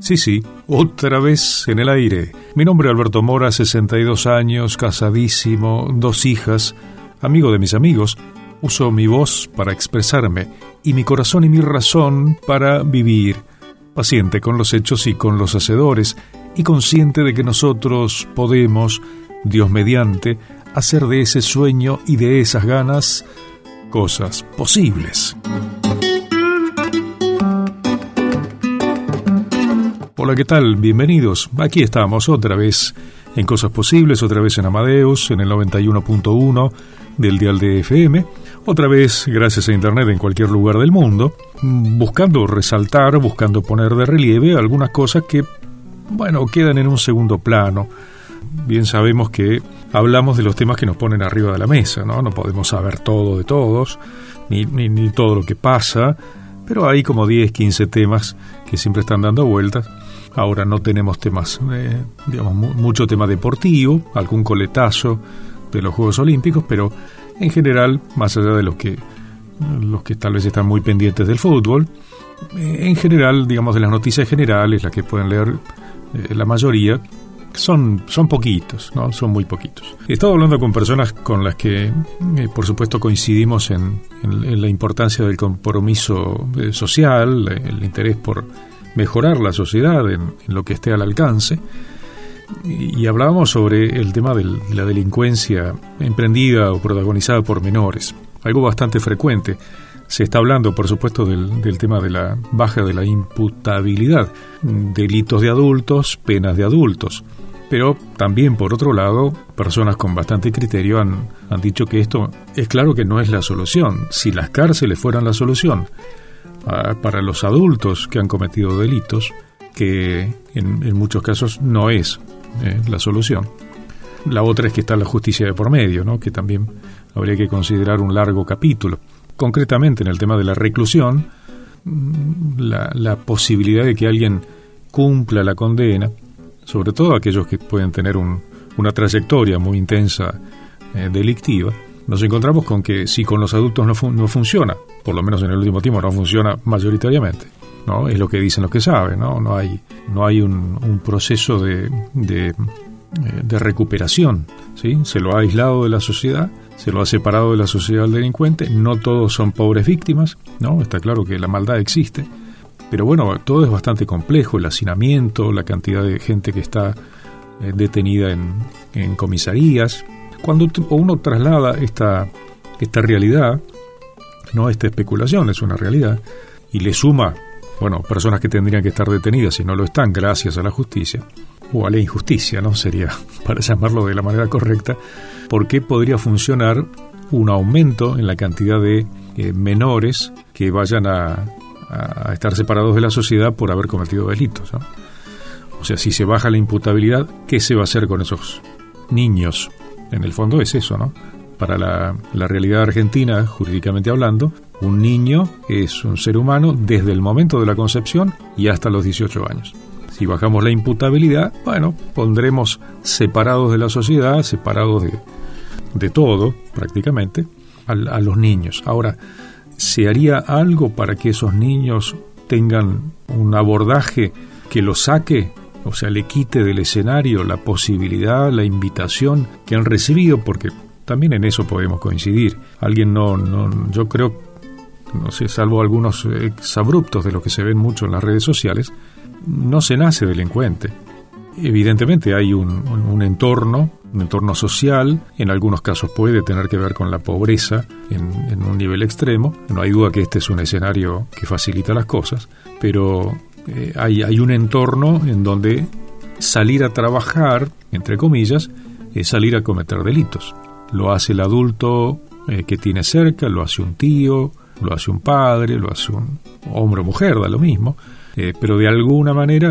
Sí, otra vez en el aire. Mi nombre es Alberto Mora, 62 años, casadísimo, 2 hijas, amigo de mis amigos. Uso mi voz para expresarme y mi corazón y mi razón para vivir. Paciente con los hechos y con los hacedores y consciente de que nosotros podemos, Dios mediante, hacer de ese sueño y de esas ganas cosas posibles. Hola, ¿qué tal? Bienvenidos. Aquí estamos otra vez en Cosas Posibles, otra vez en Amadeus, en el 91.1 del dial de FM, otra vez gracias a Internet en cualquier lugar del mundo, buscando resaltar, buscando poner de relieve algunas cosas que, quedan en un segundo plano. Bien sabemos que hablamos de los temas que nos ponen arriba de la mesa, ¿no? No podemos saber todo de todos, ni todo lo que pasa, pero hay como 10, 15 temas que siempre están dando vueltas. Ahora no tenemos temas, mucho tema deportivo, algún coletazo de los Juegos Olímpicos, pero en general, más allá de los que tal vez están muy pendientes del fútbol, en general, de las noticias generales, las que pueden leer la mayoría, son poquitos, ¿no? Son muy poquitos. He estado hablando con personas con las que, por supuesto, coincidimos en la importancia del compromiso social, el interés por mejorar la sociedad en lo que esté al alcance, y hablábamos sobre el tema de la delincuencia emprendida o protagonizada por menores, algo bastante frecuente. Se está hablando, por supuesto, del tema de la baja de la imputabilidad, delitos de adultos, penas de adultos. Pero también, por otro lado, personas con bastante criterio han dicho que esto es claro que no es la solución. Si las cárceles fueran la solución para los adultos que han cometido delitos, que en muchos casos no es la solución. La otra es que está la justicia de por medio, ¿no? Que también habría que considerar un largo capítulo. Concretamente, en el tema de la reclusión, la posibilidad de que alguien cumpla la condena, sobre todo aquellos que pueden tener una trayectoria muy intensa delictiva, nos encontramos con que si con los adultos no funciona, por lo menos en el último tiempo no funciona mayoritariamente, ¿no? Es lo que dicen los que saben, ¿no? No hay un proceso de recuperación, ¿sí? Se lo ha aislado de la sociedad, se lo ha separado de la sociedad al delincuente. No todos son pobres víctimas, ¿no? Está claro que la maldad existe, pero todo es bastante complejo, el hacinamiento, la cantidad de gente que está detenida en comisarías. Cuando uno traslada esta realidad, no esta especulación, es una realidad, y le suma, personas que tendrían que estar detenidas y no lo están gracias a la justicia, o a la injusticia, ¿no? Sería, para llamarlo de la manera correcta, ¿por qué podría funcionar un aumento en la cantidad de menores que vayan a estar separados de la sociedad por haber cometido delitos, ¿no? O sea, si se baja la imputabilidad, ¿qué se va a hacer con esos niños? En el fondo es eso, ¿no? Para la realidad argentina, jurídicamente hablando, un niño es un ser humano desde el momento de la concepción y hasta los 18 años. Si bajamos la imputabilidad, pondremos separados de la sociedad, separados de todo, prácticamente, a los niños. Ahora, ¿se haría algo para que esos niños tengan un abordaje que los saque? O sea, le quite del escenario la posibilidad, la invitación que han recibido, porque también en eso podemos coincidir. Alguien yo creo, no sé, salvo algunos exabruptos de los que se ven mucho en las redes sociales, no se nace delincuente. Evidentemente hay un entorno social, en algunos casos puede tener que ver con la pobreza en un nivel extremo. No hay duda que este es un escenario que facilita las cosas, pero hay un entorno en donde salir a trabajar, entre comillas, es salir a cometer delitos. Lo hace el adulto que tiene cerca, lo hace un tío, lo hace un padre, lo hace un hombre o mujer, da lo mismo, pero de alguna manera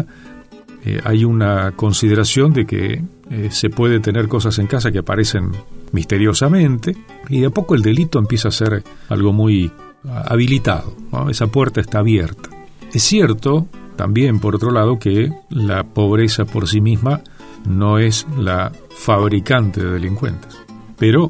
hay una consideración de que se puede tener cosas en casa que aparecen misteriosamente y de a poco el delito empieza a ser algo muy habilitado, ¿no? Esa puerta está abierta. Es cierto también, por otro lado, que la pobreza por sí misma no es la fabricante de delincuentes, pero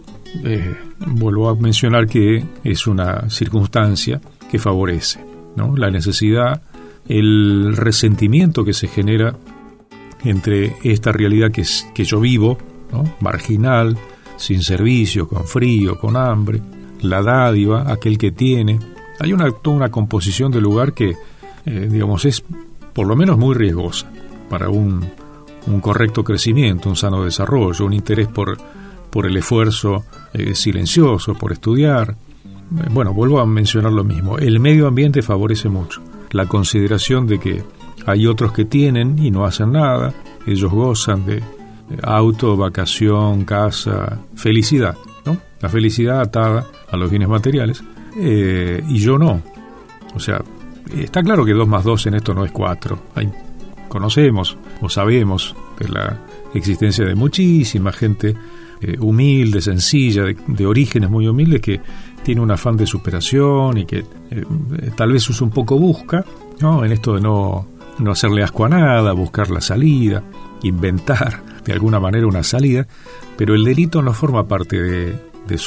vuelvo a mencionar que es una circunstancia que favorece, ¿no? La necesidad el resentimiento que se genera entre esta realidad que yo vivo, ¿no?, marginal, sin servicio, con frío, con hambre, la dádiva, aquel que tiene. Hay toda una composición del lugar que, es por lo menos muy riesgosa para un correcto crecimiento, un sano desarrollo, un interés por el esfuerzo silencioso, por estudiar. Bueno, vuelvo a mencionar lo mismo. El medio ambiente favorece mucho la consideración de que hay otros que tienen y no hacen nada. Ellos gozan de auto, vacación, casa, felicidad, ¿no? La felicidad atada a los bienes materiales, y yo no. O sea, está claro que 2 más 2 en esto no es 4. Conocemos o sabemos de la existencia de muchísima gente humilde, sencilla, de orígenes muy humildes, que tiene un afán de superación y que tal vez un poco busca, ¿no?, en esto de no hacerle asco a nada, buscar la salida, inventar de alguna manera una salida, pero el delito no forma parte de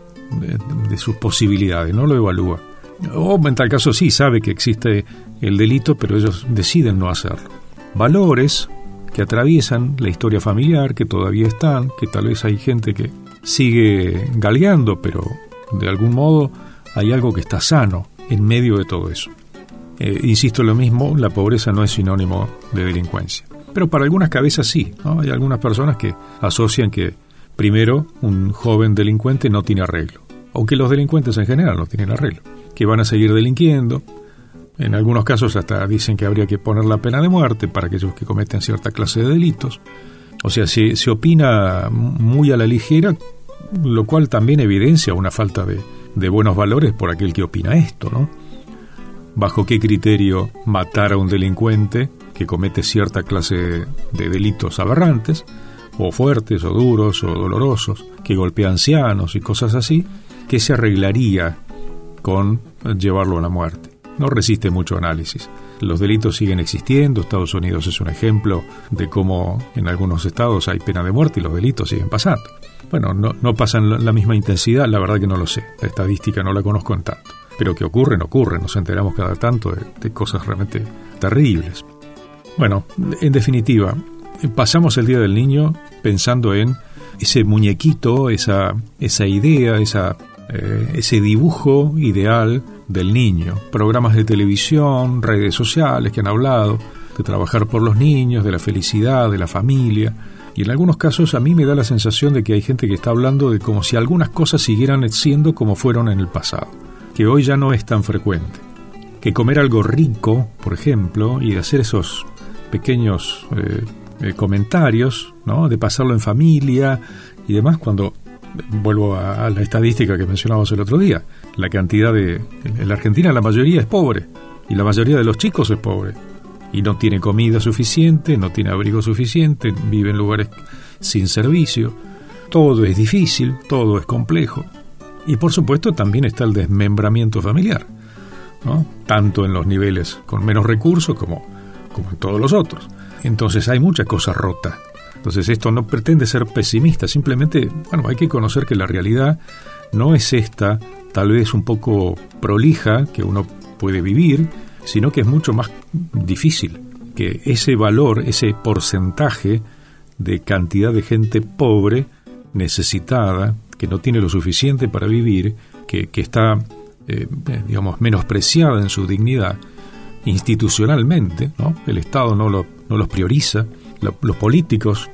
sus posibilidades, no lo evalúa. O en tal caso sí sabe que existe el delito, pero ellos deciden no hacerlo. Valores que atraviesan la historia familiar, que todavía están, que tal vez hay gente que sigue galgueando, pero de algún modo hay algo que está sano en medio de todo eso. Insisto en lo mismo, la pobreza no es sinónimo de delincuencia. Pero para algunas cabezas sí, ¿no? Hay algunas personas que asocian que, primero, un joven delincuente no tiene arreglo. Aunque los delincuentes en general no tienen arreglo. Que van a seguir delinquiendo. En algunos casos hasta dicen que habría que poner la pena de muerte para aquellos que cometen cierta clase de delitos. O sea, se opina muy a la ligera, lo cual también evidencia una falta de buenos valores por aquel que opina esto, ¿no? ¿Bajo qué criterio matar a un delincuente que comete cierta clase de delitos aberrantes, o fuertes, o duros, o dolorosos, que golpea ancianos y cosas así, que se arreglaría con llevarlo a la muerte? No resiste mucho análisis. Los delitos siguen existiendo. Estados Unidos es un ejemplo de cómo en algunos estados hay pena de muerte y los delitos siguen pasando. Bueno, no pasan la misma intensidad, la verdad que no lo sé. La estadística no la conozco en tanto. Pero que ocurren, nos enteramos cada tanto de cosas realmente terribles. Bueno, en definitiva, pasamos el Día del Niño pensando en ese muñequito, esa idea, ese dibujo ideal del niño. Programas de televisión, redes sociales que han hablado de trabajar por los niños, de la felicidad, de la familia. Y en algunos casos a mí me da la sensación de que hay gente que está hablando de como si algunas cosas siguieran siendo como fueron en el pasado, que hoy ya no es tan frecuente. Que comer algo rico, por ejemplo, y de hacer esos pequeños comentarios, ¿no?, de pasarlo en familia y demás, cuando vuelvo a la estadística que mencionábamos el otro día, la cantidad en la Argentina la mayoría es pobre, y la mayoría de los chicos es pobre, y no tiene comida suficiente, no tiene abrigo suficiente, vive en lugares sin servicio, todo es difícil, todo es complejo, y por supuesto también está el desmembramiento familiar, ¿no?, tanto en los niveles con menos recursos como en todos los otros. Entonces hay mucha cosa rota. Entonces esto no pretende ser pesimista, simplemente, hay que conocer que la realidad no es esta, tal vez un poco prolija, que uno puede vivir, sino que es mucho más difícil, que ese valor, ese porcentaje de cantidad de gente pobre, necesitada, que no tiene lo suficiente para vivir, que está, menospreciada en su dignidad, institucionalmente, ¿no? El Estado no los prioriza. Los políticos,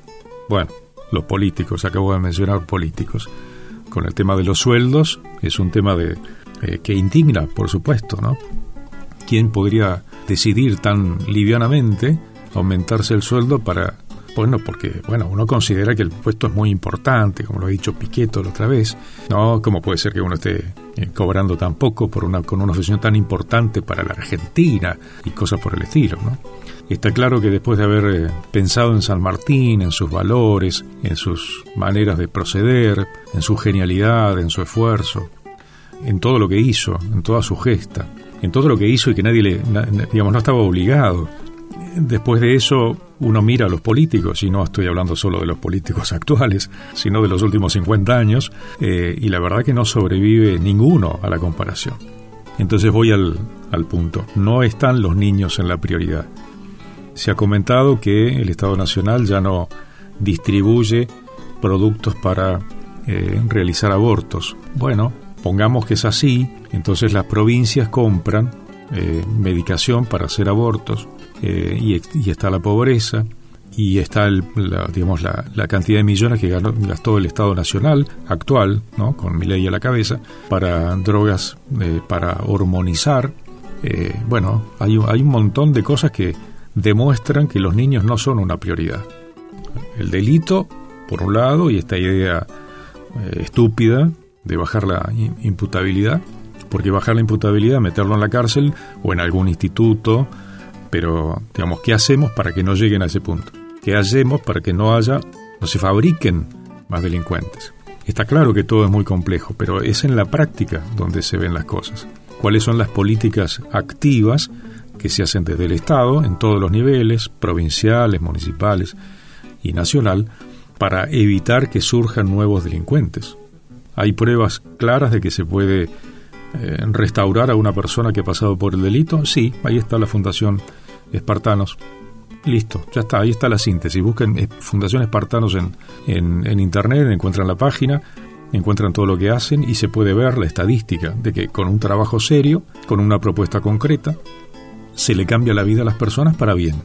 acabo de mencionar políticos, con el tema de los sueldos, es un tema que indigna, por supuesto, ¿no? ¿Quién podría decidir tan livianamente aumentarse el sueldo porque uno considera que el puesto es muy importante, como lo ha dicho Piquetto la otra vez, ¿no? ¿Cómo puede ser que uno esté cobrando tan poco con una oficina tan importante para la Argentina y cosas por el estilo, ¿no? Está claro que después de haber pensado en San Martín, en sus valores, en sus maneras de proceder, en su genialidad, en su esfuerzo, en todo lo que hizo, en toda su gesta, en todo lo que hizo y que nadie no estaba obligado. Después de eso uno mira a los políticos, y no estoy hablando solo de los políticos actuales, sino de los últimos 50 años, y la verdad que no sobrevive ninguno a la comparación. Entonces voy al al punto. No están los niños en la prioridad. Se ha comentado que el Estado Nacional ya no distribuye productos para realizar abortos. Bueno, pongamos que es así, entonces las provincias compran medicación para hacer abortos, y está la pobreza, y está la cantidad de millones que gastó el Estado Nacional actual, ¿no?, con Milei a la cabeza, para drogas, para hormonizar. Bueno, hay un montón de cosas que demuestran que los niños no son una prioridad. El delito, por un lado, y esta idea estúpida de bajar la imputabilidad, porque bajar la imputabilidad, meterlo en la cárcel o en algún instituto, pero, digamos, ¿qué hacemos para que no lleguen a ese punto? ¿Qué hacemos para que no se fabriquen más delincuentes? Está claro que todo es muy complejo, pero es en la práctica donde se ven las cosas. ¿Cuáles son las políticas activas que se hacen desde el Estado, en todos los niveles, provinciales, municipales y nacional, para evitar que surjan nuevos delincuentes? Hay pruebas claras de que se puede restaurar a una persona que ha pasado por el delito. Sí, ahí está la Fundación Espartanos. Listo, ya está, ahí está la síntesis. Busquen Fundación Espartanos en Internet, encuentran la página, encuentran todo lo que hacen y se puede ver la estadística de que con un trabajo serio, con una propuesta concreta, se le cambia la vida a las personas para bien.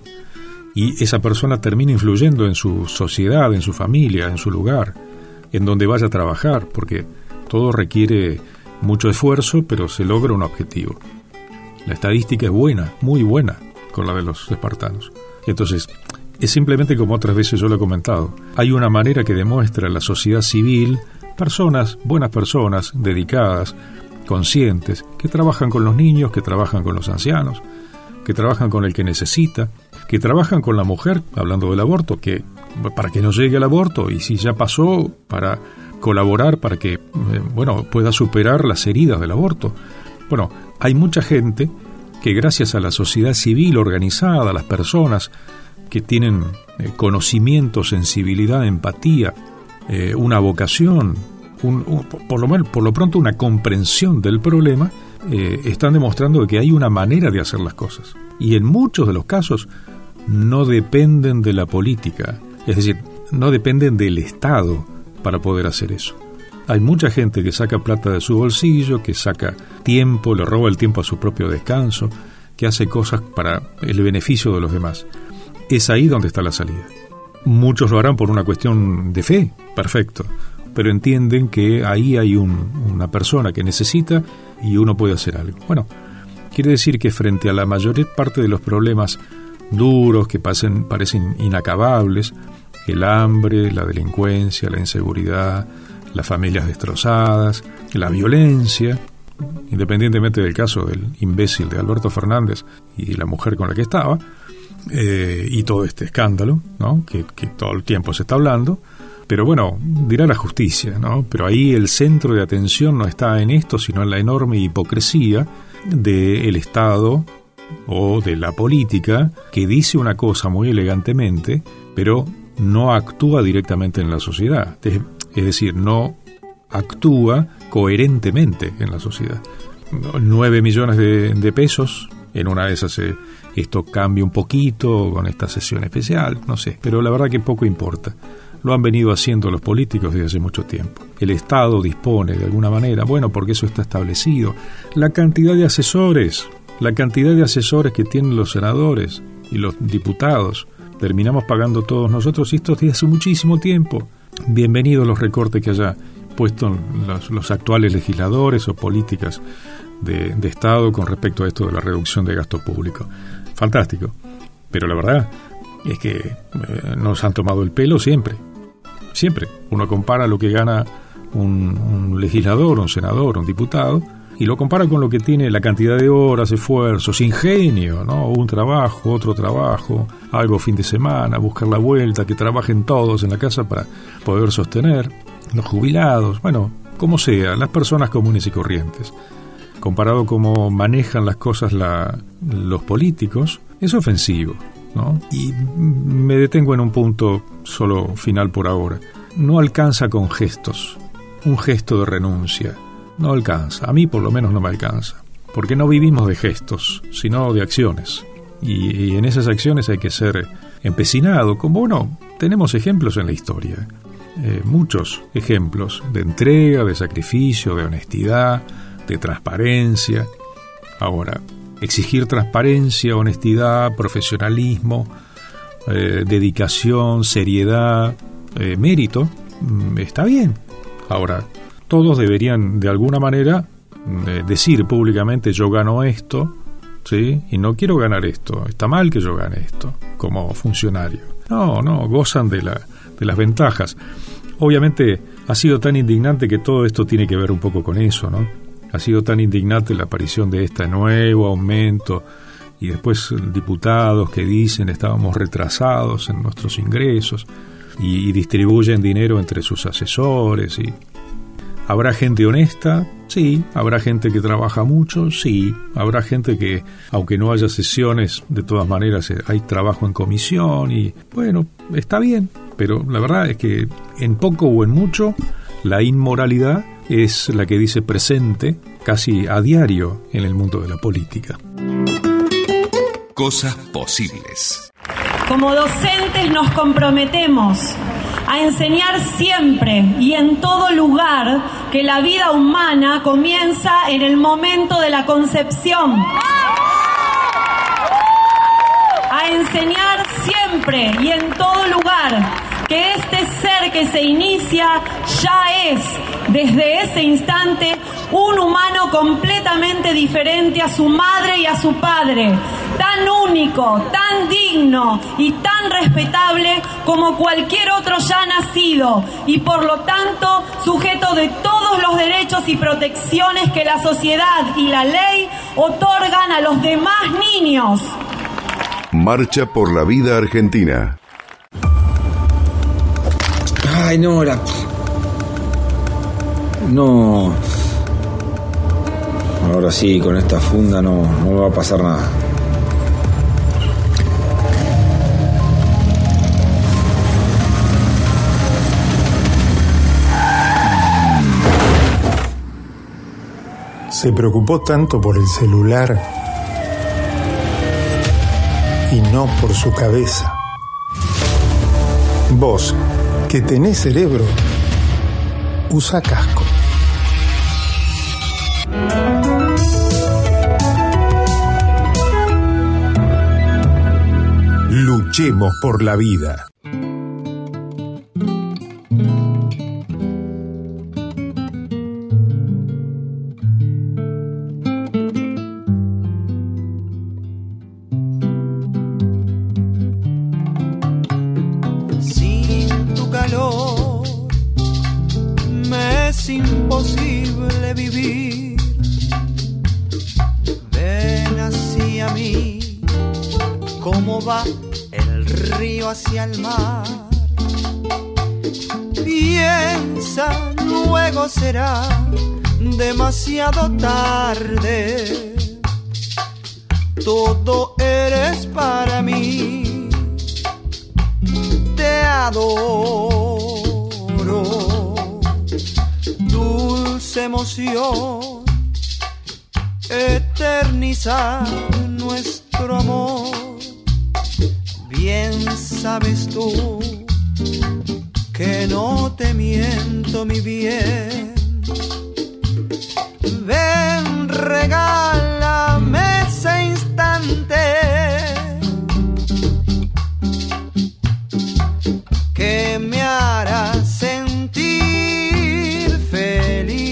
Y esa persona termina influyendo en su sociedad, en su familia, en su lugar, en donde vaya a trabajar, porque todo requiere mucho esfuerzo, pero se logra un objetivo. La estadística es buena, muy buena, con la de los espartanos. Entonces, es simplemente como otras veces yo lo he comentado. Hay una manera que demuestra la sociedad civil, buenas personas, dedicadas, conscientes, que trabajan con los niños, que trabajan con los ancianos, que trabajan con el que necesita, que trabajan con la mujer, hablando del aborto, que para que no llegue al aborto, y si ya pasó, para colaborar para que pueda superar las heridas del aborto. Bueno, hay mucha gente que gracias a la sociedad civil organizada, a las personas que tienen conocimiento, sensibilidad, empatía, una vocación, por lo pronto una comprensión del problema, están demostrando que hay una manera de hacer las cosas. Y en muchos de los casos no dependen de la política, es decir, no dependen del Estado para poder hacer eso. Hay mucha gente que saca plata de su bolsillo, que saca tiempo, le roba el tiempo a su propio descanso, que hace cosas para el beneficio de los demás. Es ahí donde está la salida. Muchos lo harán por una cuestión de fe, perfecto, pero entienden que ahí hay una persona que necesita y uno puede hacer algo. Bueno, quiere decir que frente a la mayor parte de los problemas duros que parecen inacabables, el hambre, la delincuencia, la inseguridad, las familias destrozadas, la violencia, independientemente del caso del imbécil de Alberto Fernández y la mujer con la que estaba, y todo este escándalo, ¿no?, que todo el tiempo se está hablando. Pero bueno, dirá la justicia, ¿no? Pero ahí el centro de atención no está en esto, sino en la enorme hipocresía del Estado o de la política, que dice una cosa muy elegantemente, pero no actúa directamente en la sociedad. Es decir, no actúa coherentemente en la sociedad. 9 millones de pesos, en una de esas esto cambia un poquito con esta sesión especial, no sé, pero la verdad que poco importa. Lo han venido haciendo los políticos desde hace mucho tiempo. El Estado dispone de alguna manera, porque eso está establecido. La cantidad de asesores que tienen los senadores y los diputados, terminamos pagando todos nosotros, y esto desde hace muchísimo tiempo. Bienvenidos los recortes que haya puesto los actuales legisladores o políticas de Estado con respecto a esto de la reducción de gasto público. Fantástico. Pero la verdad es que nos han tomado el pelo siempre. Siempre. Uno compara lo que gana un legislador, un senador, un diputado, y lo compara con lo que tiene, la cantidad de horas, esfuerzos, ingenio, ¿no? Un trabajo, otro trabajo, algo fin de semana, buscar la vuelta, que trabajen todos en la casa para poder sostener, los jubilados, como sea, las personas comunes y corrientes. Comparado cómo manejan las cosas los políticos, es ofensivo, ¿no? Y me detengo en un punto solo final por ahora. No alcanza con gestos, un gesto de renuncia. No alcanza, a mí por lo menos no me alcanza. porque no vivimos de gestos, sino de acciones. Y en esas acciones hay que ser empecinado, como tenemos ejemplos en la historia, muchos ejemplos de entrega, de sacrificio, de honestidad, de transparencia. Ahora, exigir transparencia, honestidad, profesionalismo, dedicación, seriedad, mérito, está bien. Ahora, todos deberían de alguna manera decir públicamente: yo gano esto, ¿sí? Y no quiero ganar esto, está mal que yo gane esto como funcionario. No, gozan de las ventajas. Obviamente ha sido tan indignante que todo esto tiene que ver un poco con eso, ¿no? Ha sido tan indignante la aparición de este nuevo aumento, y después diputados que dicen estábamos retrasados en nuestros ingresos y distribuyen dinero entre sus asesores. Y ¿habrá gente honesta? Sí. ¿Habrá gente que trabaja mucho? Sí. ¿Habrá gente que, aunque no haya sesiones, de todas maneras hay trabajo en comisión? Y bueno, está bien, pero la verdad es que en poco o en mucho la inmoralidad es la que dice presente casi a diario en el mundo de la política. Cosas posibles. Como docentes nos comprometemos a enseñar siempre y en todo lugar que la vida humana comienza en el momento de la concepción. A enseñar siempre y en todo lugar que este ser que se inicia ya es, desde ese instante, un humano completamente diferente a su madre y a su padre, tan único, tan digno y tan respetable como cualquier otro ya nacido, y por lo tanto sujeto de todos los derechos y protecciones que la sociedad y la ley otorgan a los demás niños. Marcha por la Vida Argentina. Ay, no. Ahora sí, con esta funda no va a pasar nada. Se preocupó tanto por el celular y no por su cabeza. Vos, que tenés cerebro, usa casco. Luchemos por la vida. Hacia el mar, piensa, luego será demasiado tarde. Todo eres para mí, te adoro. Dulce emoción, eternizar nuestro amor. Bien sabes tú que no te miento, mi bien. Ven, regálame ese instante que me hará sentir feliz.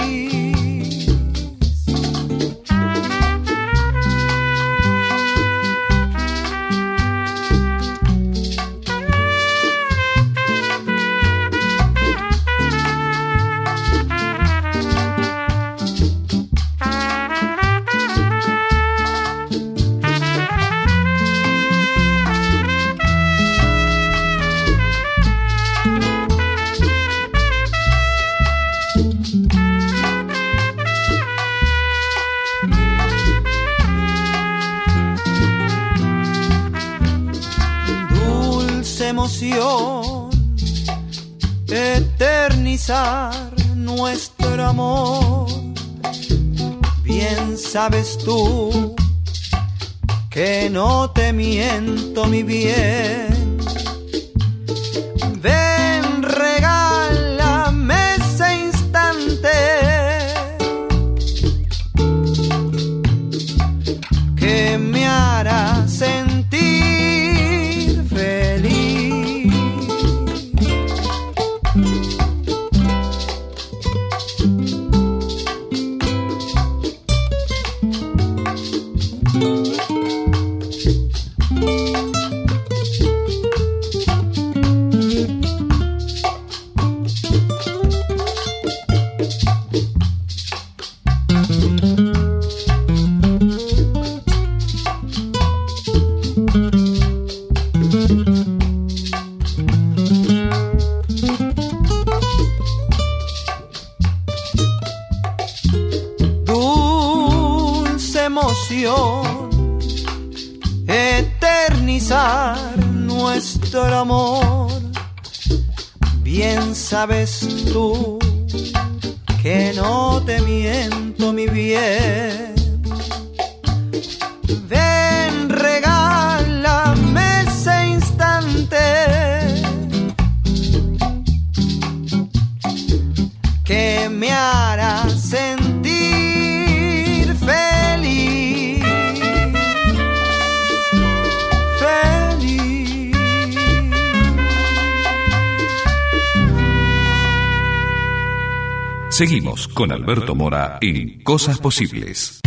Emoción, eternizar nuestro amor. Bien sabes tú que no te miento, mi bien. Ven, regálame ese instante que me hará sentir feliz. Eternizar nuestro amor. Bien sabes tú que no te miento, mi bien. Ven, regálame ese instante que me hará sentir feliz. Seguimos con Alberto Mora en Cosas Posibles.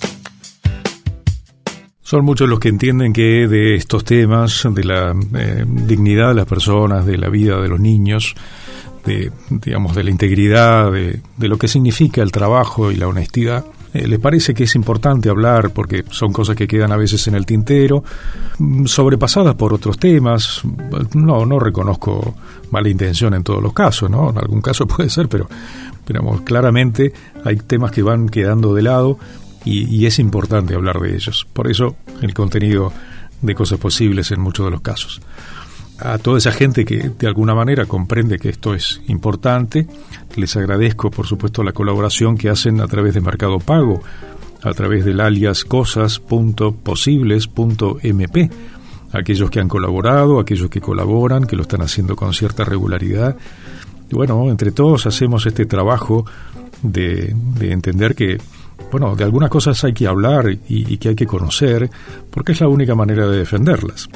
Son muchos los que entienden que de estos temas, de la dignidad de las personas, de la vida de los niños, de la integridad, de lo que significa el trabajo y la honestidad, les parece que es importante hablar porque son cosas que quedan a veces en el tintero, sobrepasadas por otros temas. No reconozco mala intención en todos los casos, ¿no? En algún caso puede ser, pero claramente hay temas que van quedando de lado y es importante hablar de ellos. Por eso el contenido de Cosas Posibles en muchos de los casos. A toda esa gente que de alguna manera comprende que esto es importante, les agradezco por supuesto la colaboración que hacen a través de Mercado Pago, a través del alias cosas.posibles.mp, aquellos que han colaborado, aquellos que colaboran, que lo están haciendo con cierta regularidad. Y bueno, entre todos hacemos este trabajo de entender que, bueno, de algunas cosas hay que hablar y que hay que conocer, porque es la única manera de defenderlas.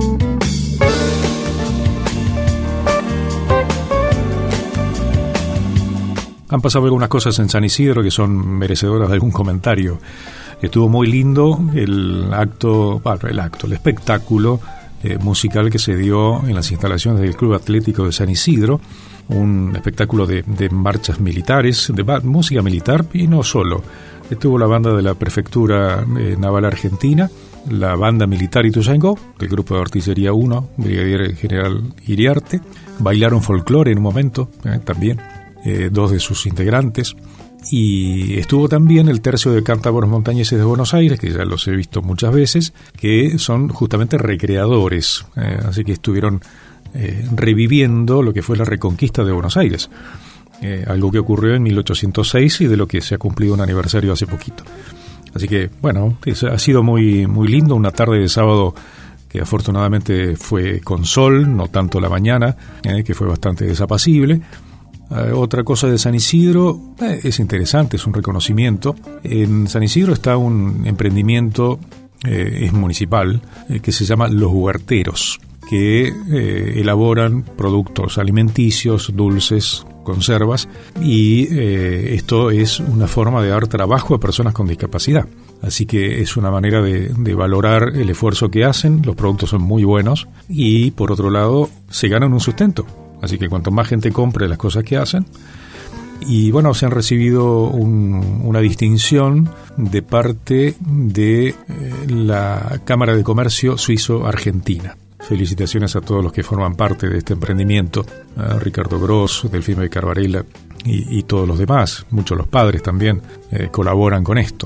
Han pasado algunas cosas en San Isidro que son merecedoras de algún comentario. Estuvo muy lindo el espectáculo musical que se dio en las instalaciones del Club Atlético de San Isidro, un espectáculo de marchas militares, de música militar y no solo. Estuvo la banda de la Prefectura Naval Argentina, la banda militar Ituzaingó, del Grupo de Artillería 1, Brigadier General Iriarte. Bailaron folclore en un momento, también. Dos de sus integrantes, y estuvo también el tercio de cántabros montañeses de Buenos Aires, que ya los he visto muchas veces, que son justamente recreadores, así que estuvieron reviviendo lo que fue la reconquista de Buenos Aires, algo que ocurrió en 1806 y de lo que se ha cumplido un aniversario hace poquito. Así que, bueno, ha sido muy, muy lindo, una tarde de sábado que afortunadamente fue con sol, no tanto la mañana, que fue bastante desapacible. Otra cosa de San Isidro, es interesante, es un reconocimiento. En San Isidro está un emprendimiento, es municipal, que se llama Los Huerteros, que elaboran productos alimenticios, dulces, conservas, y esto es una forma de dar trabajo a personas con discapacidad. Así que es una manera de valorar el esfuerzo que hacen, los productos son muy buenos y por otro lado se ganan un sustento. Así que cuanto más gente compre las cosas que hacen. Y bueno, se han recibido una distinción de parte de la Cámara de Comercio Suizo-Argentina. Felicitaciones a todos los que forman parte de este emprendimiento, a Ricardo Gross, Delfino de Carvarela y todos los demás. Muchos los padres también colaboran con esto.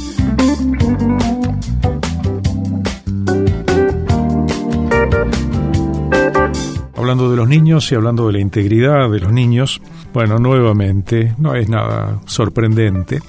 Hablando de los niños y hablando de la integridad de los niños, bueno, nuevamente, no es nada sorprendente,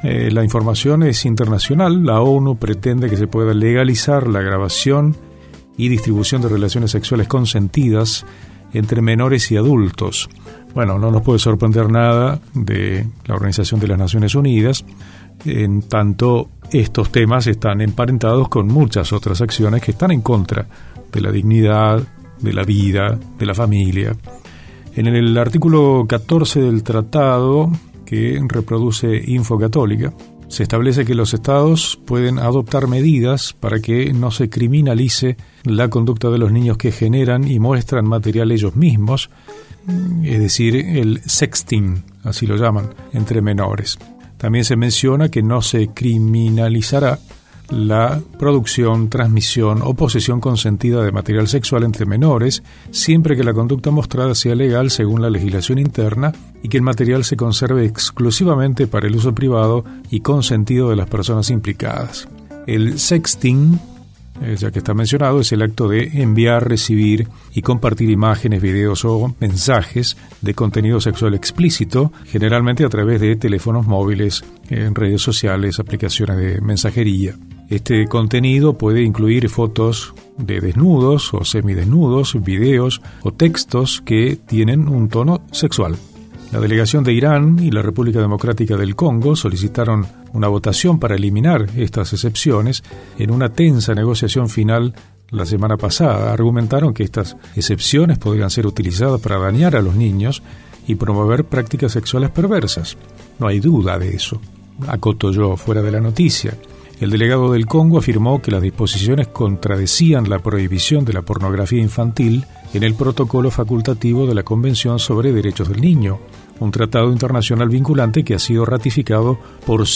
La información es internacional. La ONU pretende que se pueda legalizar la grabación y distribución de relaciones sexuales consentidas entre menores y adultos. Bueno, no nos puede sorprender nada de la Organización de las Naciones Unidas, en tanto estos temas están emparentados con muchas otras acciones que están en contra de la dignidad, de la vida, de la familia. En el artículo 14 del tratado, que reproduce Info Católica, se establece que los estados pueden adoptar medidas para que no se criminalice la conducta de los niños que generan y muestran material ellos mismos, es decir, el sexting, así lo llaman, entre menores. También se menciona que no se criminalizará la producción, transmisión o posesión consentida de material sexual entre menores, siempre que la conducta mostrada sea legal según la legislación interna y que el material se conserve exclusivamente para el uso privado y consentido de las personas implicadas. El sexting, ya que está mencionado, es el acto de enviar, recibir y compartir imágenes, videos o mensajes de contenido sexual explícito, generalmente a través de teléfonos móviles, en redes sociales, aplicaciones de mensajería. Este contenido puede incluir fotos de desnudos o semidesnudos, videos o textos que tienen un tono sexual. La delegación de Irán y la República Democrática del Congo solicitaron una votación para eliminar estas excepciones. En una tensa negociación final la semana pasada argumentaron que estas excepciones podrían ser utilizadas para dañar a los niños y promover prácticas sexuales perversas. No hay duda de eso, acoto yo fuera de la noticia. El delegado del Congo afirmó que las disposiciones contradecían la prohibición de la pornografía infantil en el protocolo facultativo de la Convención sobre Derechos del Niño, un tratado internacional vinculante que ha sido ratificado por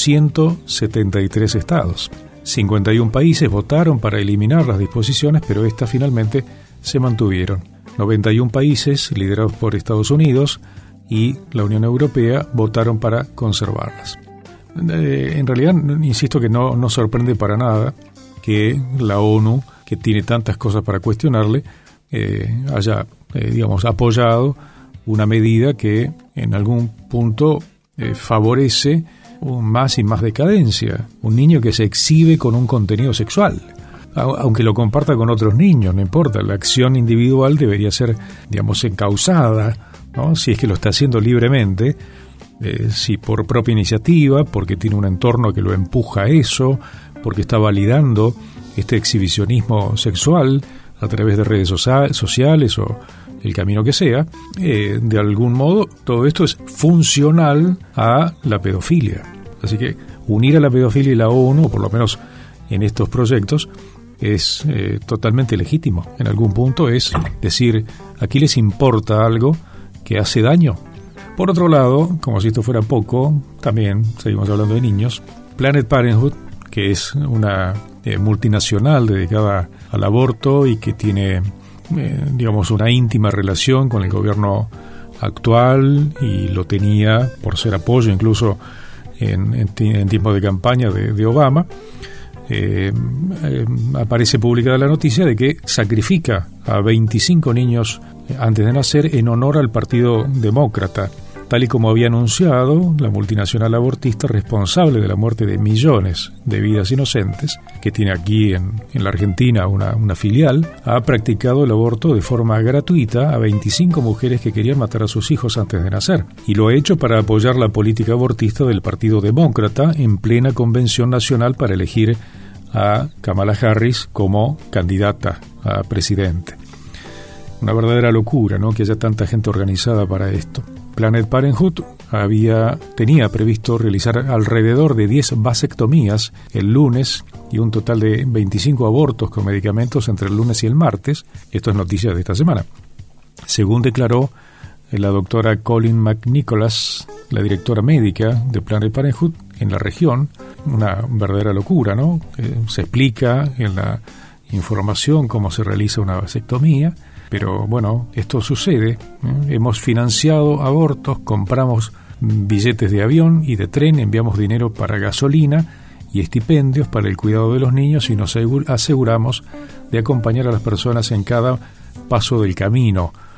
173 estados. 51 países votaron para eliminar las disposiciones, pero estas finalmente se mantuvieron. 91 países, liderados por Estados Unidos y la Unión Europea, votaron para conservarlas. En realidad, insisto que no sorprende para nada que la ONU, que tiene tantas cosas para cuestionarle, haya, apoyado una medida que en algún punto favorece más y más decadencia. Un niño que se exhibe con un contenido sexual, aunque lo comparta con otros niños, no importa, la acción individual debería ser, encausada, ¿no? Si es que lo está haciendo libremente, si por propia iniciativa, porque tiene un entorno que lo empuja a eso, porque está validando este exhibicionismo sexual a través de redes sociales o el camino que sea, de algún modo todo esto es funcional a la pedofilia. Así que unir a la pedofilia y la ONU, o por lo menos en estos proyectos, es totalmente legítimo. En algún punto es decir, aquí les importa algo que hace daño. Por otro lado, como si esto fuera poco, también seguimos hablando de niños, Planned Parenthood, que es una multinacional dedicada al aborto y que tiene, una íntima relación con el gobierno actual, y lo tenía por ser apoyo incluso en tiempos de campaña de Obama, aparece publicada la noticia de que sacrifica a 25 niños antes de nacer en honor al Partido Demócrata, tal y como había anunciado la multinacional abortista responsable de la muerte de millones de vidas inocentes, que tiene aquí en la Argentina una filial. Ha practicado el aborto de forma gratuita a 25 mujeres que querían matar a sus hijos antes de nacer, y lo ha hecho para apoyar la política abortista del Partido Demócrata en plena convención nacional para elegir a Kamala Harris como candidata a presidente. Una verdadera locura, ¿no?, que haya tanta gente organizada para esto. Planned Parenthood tenía previsto realizar alrededor de 10 vasectomías el lunes y un total de 25 abortos con medicamentos entre el lunes y el martes. Esto es noticia de esta semana. Según declaró la doctora Colleen McNicholas, la directora médica de Planned Parenthood en la región, una verdadera locura, ¿no? Se explica en la información cómo se realiza una vasectomía. Pero bueno, esto sucede. Hemos financiado abortos, compramos billetes de avión y de tren, enviamos dinero para gasolina y estipendios para el cuidado de los niños y nos aseguramos de acompañar a las personas en cada paso del camino.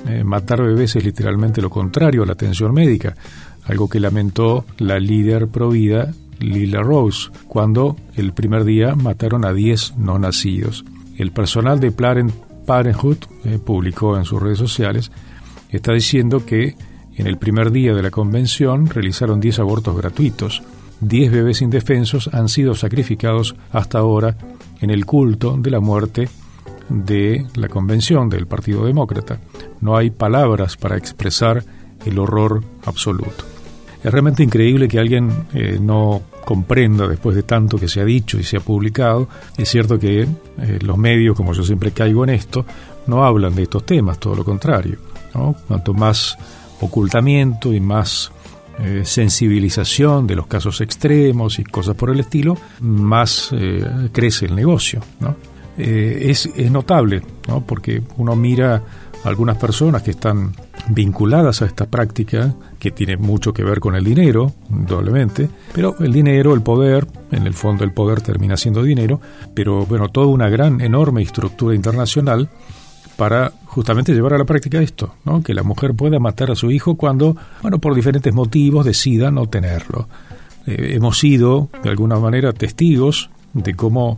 matar bebés es literalmente lo contrario a la atención médica, algo que lamentó la líder provida Lila Rose cuando el primer día mataron a 10 no nacidos. El personal de Planned Parenthood publicó en sus redes sociales, está diciendo que en el primer día de la convención realizaron 10 abortos gratuitos. 10 bebés indefensos han sido sacrificados hasta ahora en el culto de la muerte de la convención del Partido Demócrata. No hay palabras para expresar el horror absoluto. Es realmente increíble que alguien no comprenda después de tanto que se ha dicho y se ha publicado. Es cierto que los medios, como yo siempre caigo en esto, no hablan de estos temas, todo lo contrario, ¿no? Cuanto más ocultamiento y más sensibilización de los casos extremos y cosas por el estilo, más crece el negocio, ¿no? Es notable, ¿no? Porque uno mira a algunas personas que están vinculadas a esta práctica que tiene mucho que ver con el dinero, indudablemente, pero el dinero, el poder, en el fondo el poder termina siendo dinero, pero bueno, toda una gran, enorme estructura internacional para justamente llevar a la práctica esto, ¿no? Que la mujer pueda matar a su hijo cuando, bueno, por diferentes motivos decida no tenerlo. Hemos sido, de alguna manera, testigos de cómo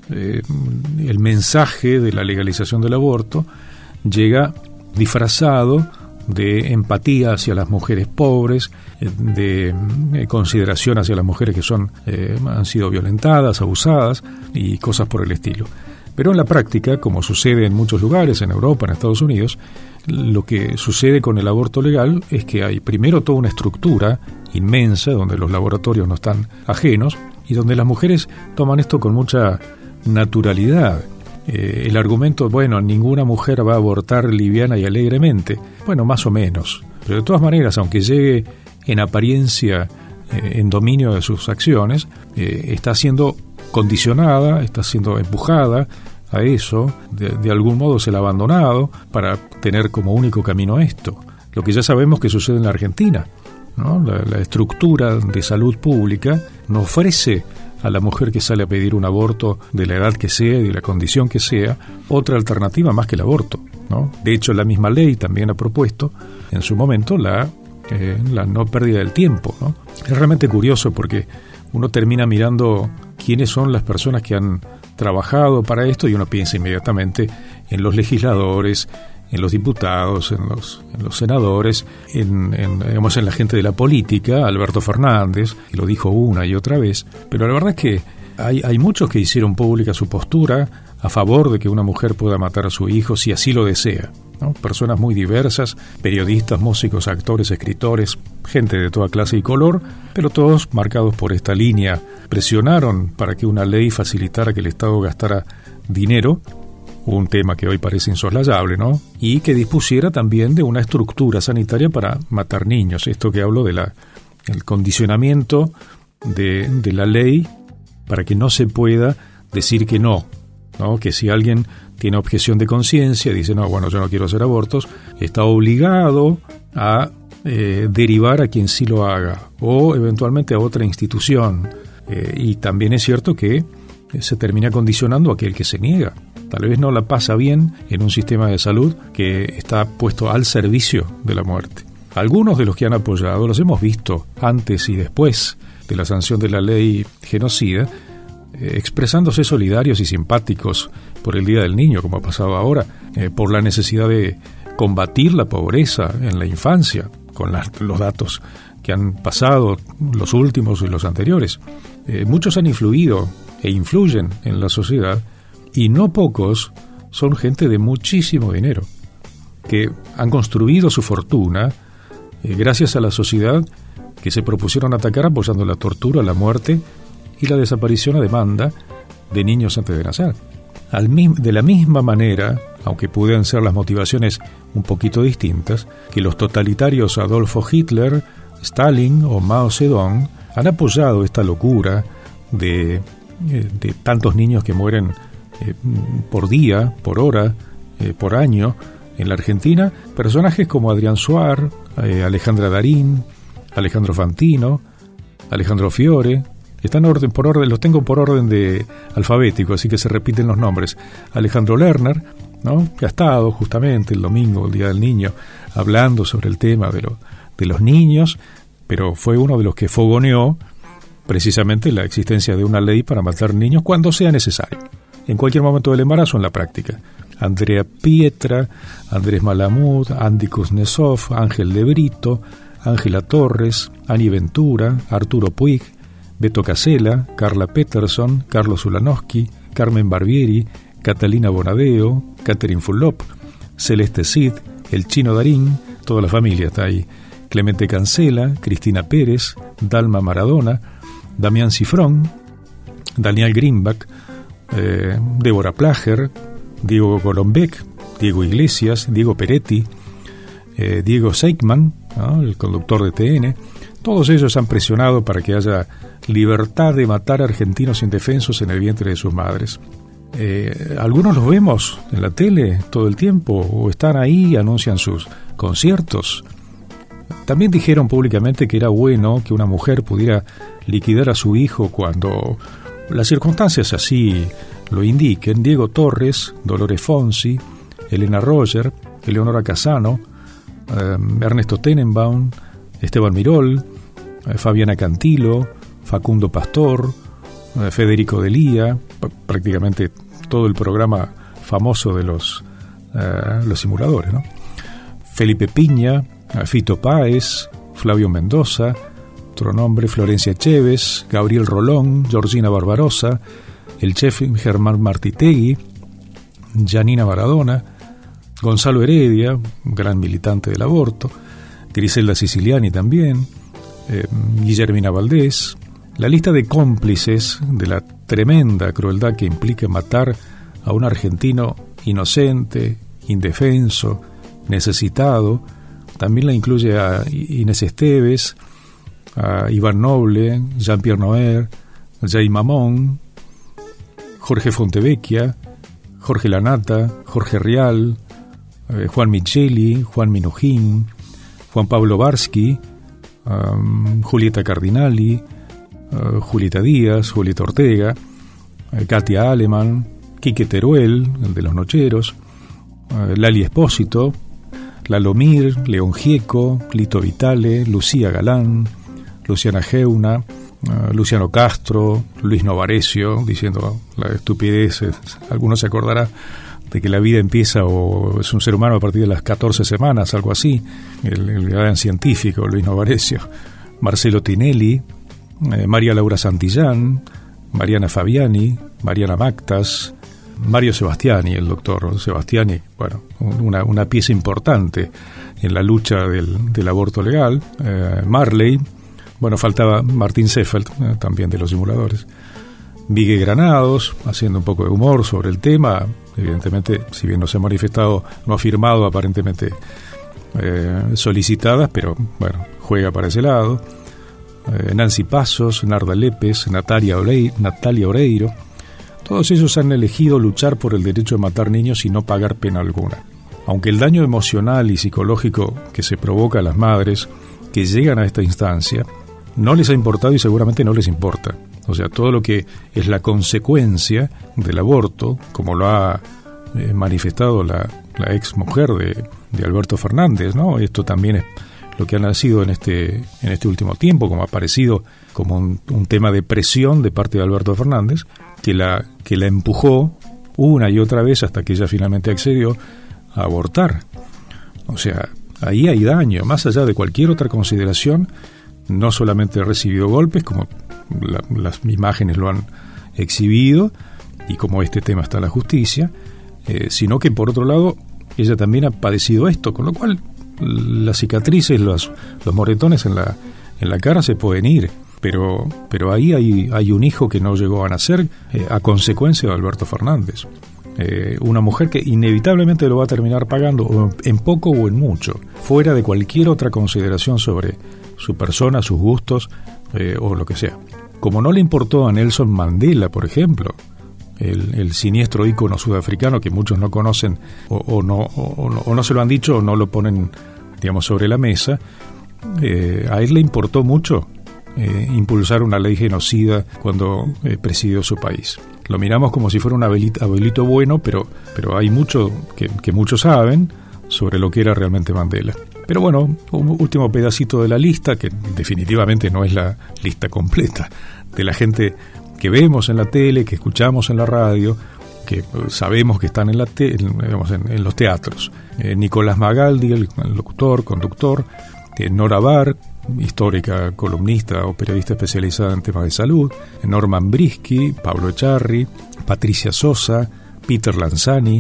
el mensaje de la legalización del aborto llega disfrazado de empatía hacia las mujeres pobres, de consideración hacia las mujeres que han sido violentadas, abusadas y cosas por el estilo. Pero en la práctica, como sucede en muchos lugares, en Europa, en Estados Unidos, lo que sucede con el aborto legal es que hay primero toda una estructura inmensa donde los laboratorios no están ajenos y donde las mujeres toman esto con mucha naturalidad. El argumento, bueno, ninguna mujer va a abortar liviana y alegremente. Bueno, más o menos. Pero de todas maneras, aunque llegue en apariencia en dominio de sus acciones, está siendo condicionada, está siendo empujada a eso, de algún modo se la ha abandonado para tener como único camino esto. Lo que ya sabemos que sucede en la Argentina, ¿no? La estructura de salud pública no ofrece a la mujer que sale a pedir un aborto de la edad que sea y de la condición que sea otra alternativa más que el aborto, ¿no? De hecho, la misma ley también ha propuesto en su momento la no pérdida del tiempo, ¿no? Es realmente curioso porque uno termina mirando quiénes son las personas que han trabajado para esto y uno piensa inmediatamente en los legisladores, en los diputados, en los senadores, en la gente de la política, Alberto Fernández, que lo dijo una y otra vez, pero la verdad es que hay muchos que hicieron pública su postura a favor de que una mujer pueda matar a su hijo si así lo desea, ¿no? Personas muy diversas, periodistas, músicos, actores, escritores, gente de toda clase y color, pero todos marcados por esta línea. Presionaron para que una ley facilitara que el Estado gastara dinero, un tema que hoy parece insoslayable, ¿no? Y que dispusiera también de una estructura sanitaria para matar niños. Esto que hablo de el condicionamiento de la ley para que no se pueda decir que no, que si alguien tiene objeción de conciencia, dice, no, bueno, yo no quiero hacer abortos, está obligado a derivar a quien sí lo haga, o eventualmente a otra institución. Y también es cierto que se termina condicionando a aquel que se niega. Tal vez no la pasa bien en un sistema de salud que está puesto al servicio de la muerte. Algunos de los que han apoyado, los hemos visto antes y después de la sanción de la ley genocida, expresándose solidarios y simpáticos por el Día del Niño, como ha pasado ahora, por la necesidad de combatir la pobreza en la infancia, con los datos que han pasado, los últimos y los anteriores. Muchos han influido e influyen en la sociedad, y no pocos son gente de muchísimo dinero, que han construido su fortuna gracias a la sociedad que se propusieron atacar apoyando la tortura, la muerte y la desaparición a demanda de niños antes de nacer. De la misma manera, aunque pudieran ser las motivaciones un poquito distintas, que los totalitarios Adolfo Hitler, Stalin o Mao Zedong han apoyado esta locura de tantos niños que mueren por día, por hora, por año en la Argentina. Personajes como Adrián Suar, Alejandra Darín, Alejandro Fantino, Alejandro Fiore, están por orden, los tengo por orden de alfabético, así que se repiten los nombres. Alejandro Lerner, ¿no?, que ha estado justamente el domingo, el Día del Niño, hablando sobre el tema de los niños, pero fue uno de los que fogoneó precisamente la existencia de una ley para matar niños cuando sea necesario, en cualquier momento del embarazo, en la práctica. Andrea Pietra, Andrés Malamud, Andy Kuznetsov, Ángel de Brito, Ángela Torres, Ani Ventura, Arturo Puig, Beto Casella, Carla Peterson, Carlos Ulanowski, Carmen Barbieri, Catalina Bonadeo, Catherine Fulop, Celeste Cid, el Chino Darín, toda la familia está ahí, Clemente Cancela, Cristina Pérez, Dalma Maradona, Damián Cifrón, Daniel Greenback, Débora Plager, Diego Golombek, Diego Iglesias, Diego Peretti, Diego Seikman, ¿no?, el conductor de TN. Todos ellos han presionado para que haya libertad de matar argentinos indefensos en el vientre de sus madres. Algunos los vemos en la tele todo el tiempo, o están ahí y anuncian sus conciertos. También dijeron públicamente que era bueno que una mujer pudiera liquidar a su hijo cuando las circunstancias así lo indiquen. Diego Torres, Dolores Fonsi, Elena Roger, Eleonora Casano, Ernesto Tenenbaum, Esteban Mirol, Fabiana Cantilo, Facundo Pastor, Federico Delía, prácticamente todo el programa famoso de los simuladores, ¿no? Felipe Piña, Fito Páez, Flavio Mendoza, otro nombre, Florencia Chévez, Gabriel Rolón, Georgina Barbarosa, el chef Germán Martitegui, Janina Maradona, Gonzalo Heredia, un gran militante del aborto, Griselda Siciliani también, Guillermina Valdés. La lista de cómplices de la tremenda crueldad que implica matar a un argentino inocente, indefenso, necesitado, también la incluye a Inés Esteves, a Iván Noble, Jean-Pierre Noer, Jay Mamón, Jorge Fontevecchia, Jorge Lanata, Jorge Rial, Juan Micheli, Juan Minujín, Juan Pablo Barsky, Julieta Cardinali, Julieta Díaz, Julieta Ortega, Katia Aleman, Quique Teruel, el de los Nocheros, Lali Espósito, Lalo Mir, León Gieco, Lito Vitale, Lucía Galán, Luciana Geuna, Luciano Castro, Luis Novarecio, diciendo la estupidez. Algunos se acordará de que la vida empieza o es un ser humano a partir de las 14 semanas, algo así. El gran científico Luis Novarecio, Marcelo Tinelli, María Laura Santillán, Mariana Fabiani, Mariana Mactas, Mario Sebastiani, el doctor Sebastiani, bueno, una pieza importante en la lucha del aborto legal, Marley, bueno, faltaba Martín Seffelt, también de los simuladores, Vigue Granados, haciendo un poco de humor sobre el tema, evidentemente, si bien no se ha manifestado, no ha firmado aparentemente solicitadas, pero bueno, juega para ese lado, Nancy Pasos, Narda Lépez, Natalia Oreiro. Todos ellos han elegido luchar por el derecho de matar niños y no pagar pena alguna. Aunque el daño emocional y psicológico que se provoca a las madres que llegan a esta instancia no les ha importado y seguramente no les importa. O sea, todo lo que es la consecuencia del aborto, como lo ha manifestado la ex mujer de Alberto Fernández, ¿no? Esto también es lo que ha nacido en este último tiempo, como ha aparecido como un tema de presión de parte de Alberto Fernández, que la empujó una y otra vez hasta que ella finalmente accedió a abortar. O sea, ahí hay daño, más allá de cualquier otra consideración. No solamente ha recibido golpes, como las imágenes lo han exhibido, y como este tema está en la justicia, sino que por otro lado, ella también ha padecido esto, con lo cual las cicatrices, los moretones en la cara se pueden ir, pero ahí hay un hijo que no llegó a nacer a consecuencia de Alberto Fernández. Una mujer que inevitablemente lo va a terminar pagando, o en poco o en mucho, fuera de cualquier otra consideración sobre su persona, sus gustos o lo que sea. Como no le importó a Nelson Mandela, por ejemplo, el siniestro ícono sudafricano que muchos no conocen o no se lo han dicho o no lo ponen, digamos, sobre la mesa, a él le importó mucho impulsar una ley genocida cuando presidió su país. Lo miramos como si fuera un abuelito bueno, pero hay mucho que muchos saben sobre lo que era realmente Mandela. Pero bueno, un último pedacito de la lista, que definitivamente no es la lista completa, de la gente que vemos en la tele, que escuchamos en la radio, que sabemos que están en los teatros. Nicolás Magaldi, el locutor, conductor, Nora Barr, histórica columnista o periodista especializada en temas de salud, Norman Brisky, Pablo Echarri, Patricia Sosa, Peter Lanzani,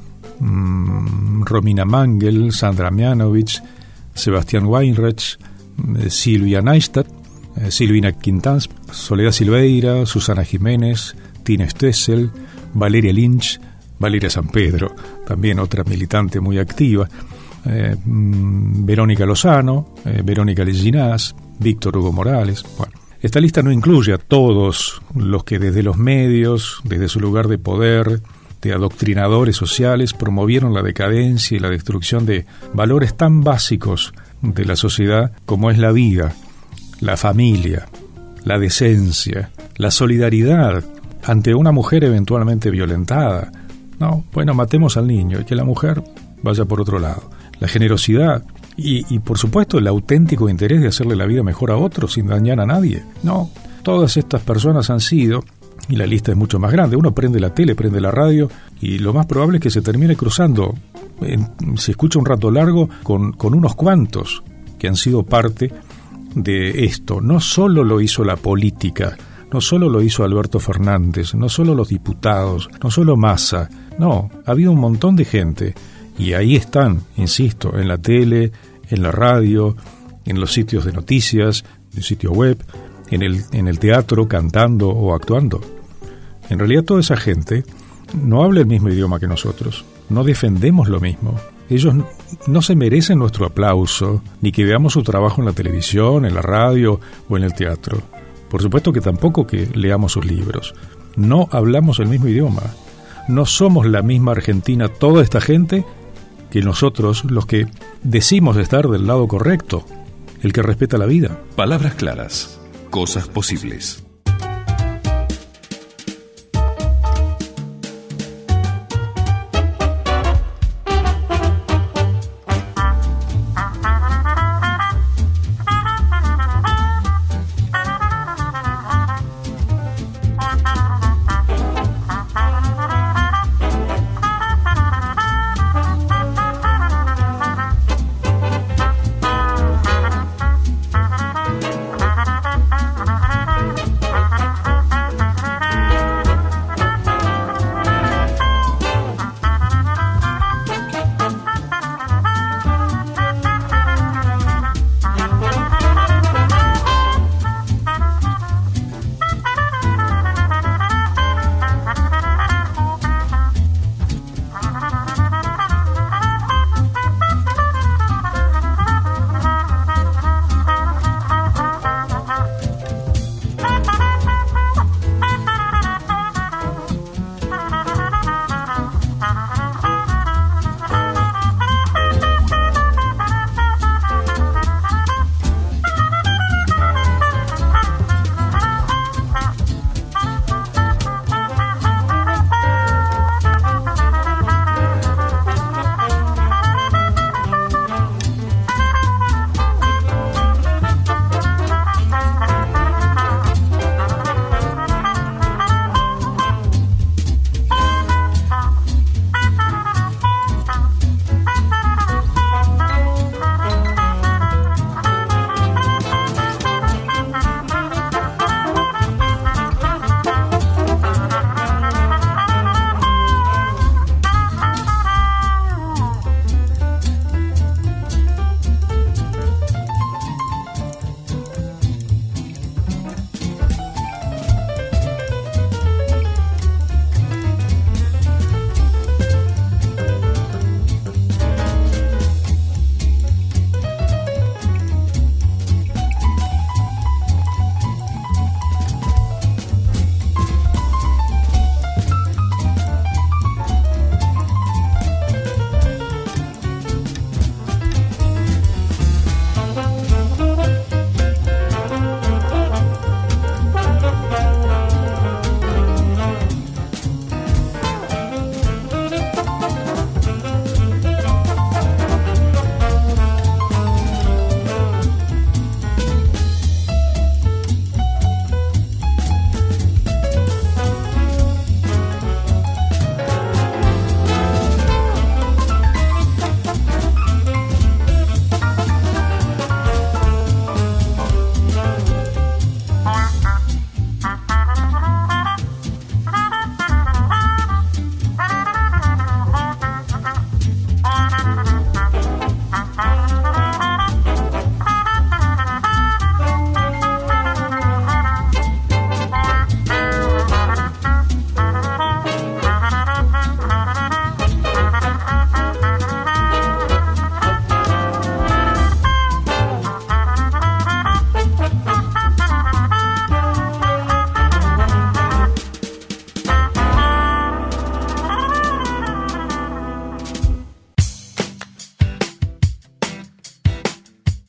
Romina Mangel, Sandra Mianovich, Sebastián Weinreich, Silvia Neistat, Silvina Quintans, Soledad Silveira, Susana Jiménez, Tina Stessel, Valeria Lynch, Valeria San Pedro, también otra militante muy activa, Verónica Lozano, Verónica Leginás, Víctor Hugo Morales. Bueno, esta lista no incluye a todos los que desde los medios, desde su lugar de poder, de adoctrinadores sociales, promovieron la decadencia y la destrucción de valores tan básicos de la sociedad como es la vida, la familia, la decencia, la solidaridad ante una mujer eventualmente violentada. No, bueno, matemos al niño y que la mujer vaya por otro lado. La generosidad y por supuesto el auténtico interés de hacerle la vida mejor a otros sin dañar a nadie. No, todas estas personas han sido, y la lista es mucho más grande. Uno prende la tele, prende la radio y lo más probable es que se termine cruzando, se escucha un rato largo, con unos cuantos que han sido parte de esto. No solo lo hizo la política, no solo lo hizo Alberto Fernández, no solo los diputados, no solo Massa, no, ha habido un montón de gente y ahí están, insisto, en la tele, en la radio, en los sitios de noticias, en el sitio web, en el teatro, cantando o actuando. En realidad toda esa gente no habla el mismo idioma que nosotros, no defendemos lo mismo. Ellos no se merecen nuestro aplauso, ni que veamos su trabajo en la televisión, en la radio o en el teatro. Por supuesto que tampoco que leamos sus libros. No hablamos el mismo idioma. No somos la misma Argentina toda esta gente que nosotros, los que decimos estar del lado correcto, el que respeta la vida. Palabras claras, cosas posibles.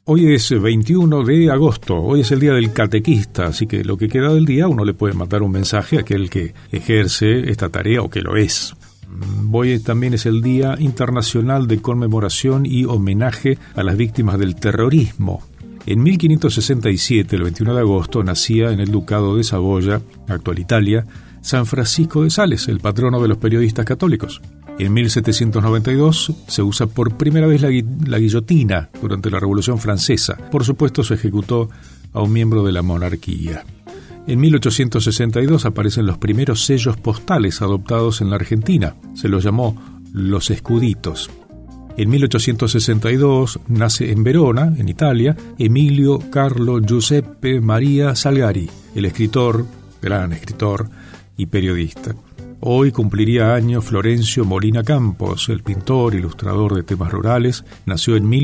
Hoy es 21 de agosto, hoy es el día del catequista, así que lo que queda del día uno le puede mandar un mensaje a aquel que ejerce esta tarea o que lo es. Hoy también es el Día Internacional de Conmemoración y Homenaje a las Víctimas del Terrorismo. En 1567, el 21 de agosto, nacía en el Ducado de Saboya, actual Italia, San Francisco de Sales, el patrono de los periodistas católicos. En 1792 se usa por primera vez la guillotina durante la Revolución Francesa. Por supuesto, se ejecutó a un miembro de la monarquía. En 1862 aparecen los primeros sellos postales adoptados en la Argentina. Se los llamó los escuditos. En 1862 nace en Verona, en Italia, Emilio Carlo Giuseppe Maria Salgari, el escritor, gran escritor y periodista. Hoy cumpliría años Florencio Molina Campos, el pintor, ilustrador de temas rurales, nació en